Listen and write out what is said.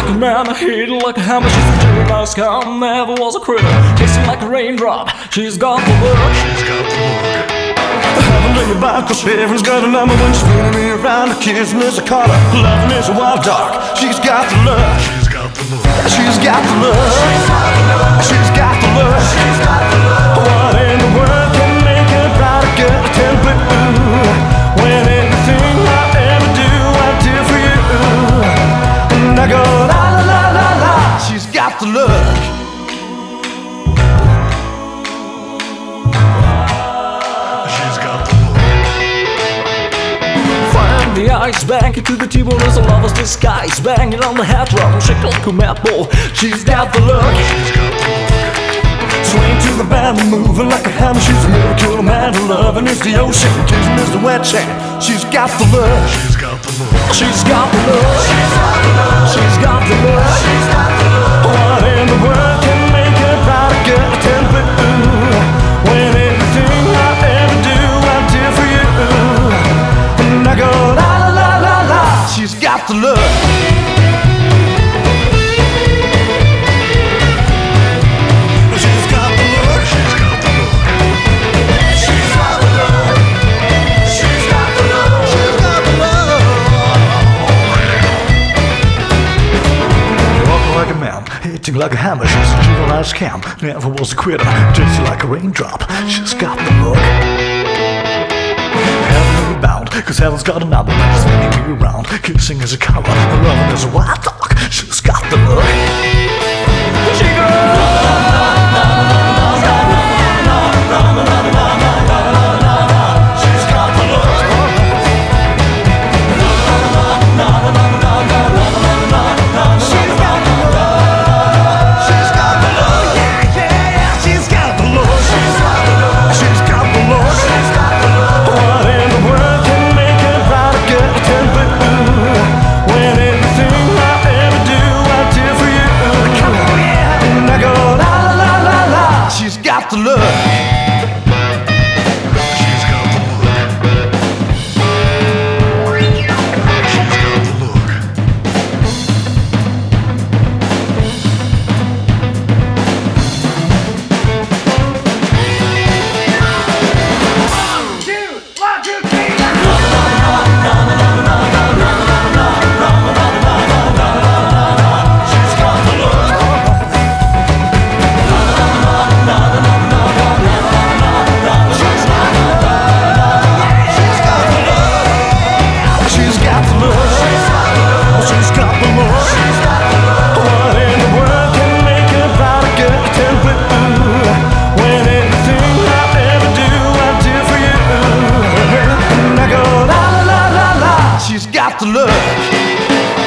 like a man, I hate her like a hammer. She's a very nice gal, never was a critter. Tasting like a raindrop, she's got the look. Heaven in your back, cause heaven's got a number. When she's spinning me around, the kiss me as a collar. Loving is a wild dog, she's got the look. She's got the look. She's got the look. She's got the look. She's got the look. What in the world can make her try to get a temper? When anything I ever do, I do for you. And I go la la la la la. She's got the look. She's got the look. Find the ice, bang into the T-bone as a lover's disguise, banging on the head drum, shake like a mad bull. She's got the look. She's got the look. Swing to the band, moving like a hammer. She's a miracle man, loving is the ocean, kissing is the wet sand. She's got the look. She's got the look. She's got the look. She's got the look. She's got the look. What in the world can make her try to get a temper? When everything I ever do, I do for you. And I go la la la la la. She's got the look. Hitting like a hammer, she's a juvenile scam. Never was a quitter, tasty like a raindrop. She's got the look. Heavenly bound, cause heaven's got a number. Spinning me around, kissing is a color, loving is a wild dog. She's got the look. She got the look. She's got the look.